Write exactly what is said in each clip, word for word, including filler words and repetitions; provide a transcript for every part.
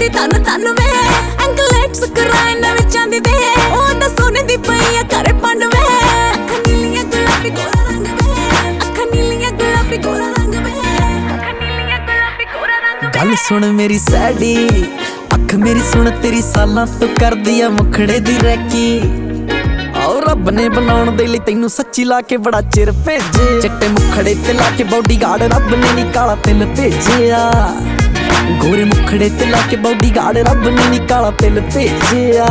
दी तन तन वे एंकलेट्स कराए नवे चांदी दे ओ ता सोने दी पई आ करे पंड वे अखां नीलियां गुलाबी गोरा रंग वे अखां नीलियां गुलाबी गोरा रंग वे अखां नीलियां गुलाबी गोरा रंग वे। गल सुन मेरी सैडी अख मेरी सुन तेरी सालां तो कर दिया मुखड़े दी रैकी और रब ने बनाउण दे लई तैनू सच्ची ला के बड़ा चिर भेजे चिट्टे मुखड़े ते ला के बॉडीगार्ड रब ने नी काला तिल भेजिया गोरे मुखड़े ते ला के बॉडीगार्ड रब ने नी काला तिल भेजिया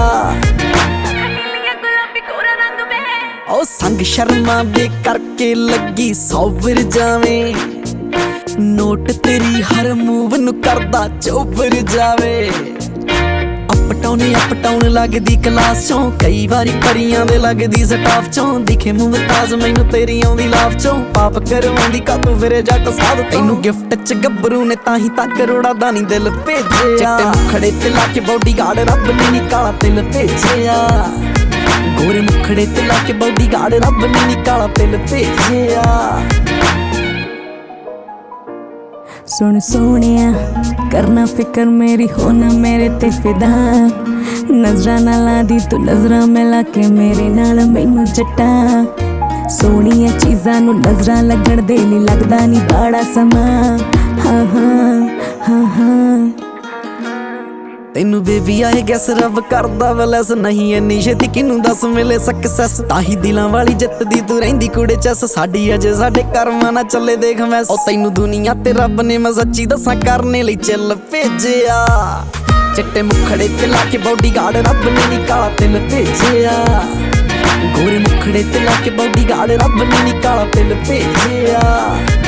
ओ संग शर्मा दे करके लगी सौवर जावे नोट तेरी हर मूव नु करदा चौबर जावे अपटाउने अपटाउन लगदी क्लास चों कई बारी परियां दे लगदी स्टाफ चों दिखे मुमताज मैनू तेरी आउंदी लाफ चों पाप करवांदी का तू फिरे जट साध तैनू गिफ्ट च गब्बरू ने ताही तक करोड़ा दा नी दिल भेजिया चिट्टे मुखड़े ते ला के बॉडीगार्ड रब ने नी काला तिल भेजिया गोरे मुखड़े ते ला के बॉडीगार्ड रब ने नी काला तिल भेजिया। सुन सोनिया करना फिकर मेरी होना मेरे ते फिदा नजरा ना ला दी तू नजरा मिला के मेरे नाल मैनू जट्टा सोनिया चीज़ां नू नजरा लगण दे नी लगदा नी बड़ा समा हाँ हाँ हाँ हाँ तेनू बेबी आए गैस रब करदा वलैस नहीं इन्नी छेती किनू दस मिले सक्सैस ताही दिलां वाली जितदी तू रहिंदी कुड़े चस साडी अजे साडे कर्मां ना चले देख मैं ओ तैनू दुनिया ते रब ने मैं सच्ची दसां करने लई चिल भेजिया चिट्टे मुखड़े ते ला के बॉडीगार्ड रब ने नी काला तिल भेजिया गोरे मुखड़े ते ला के बॉडीगार्ड रब ने नी काला तिल भेजिया।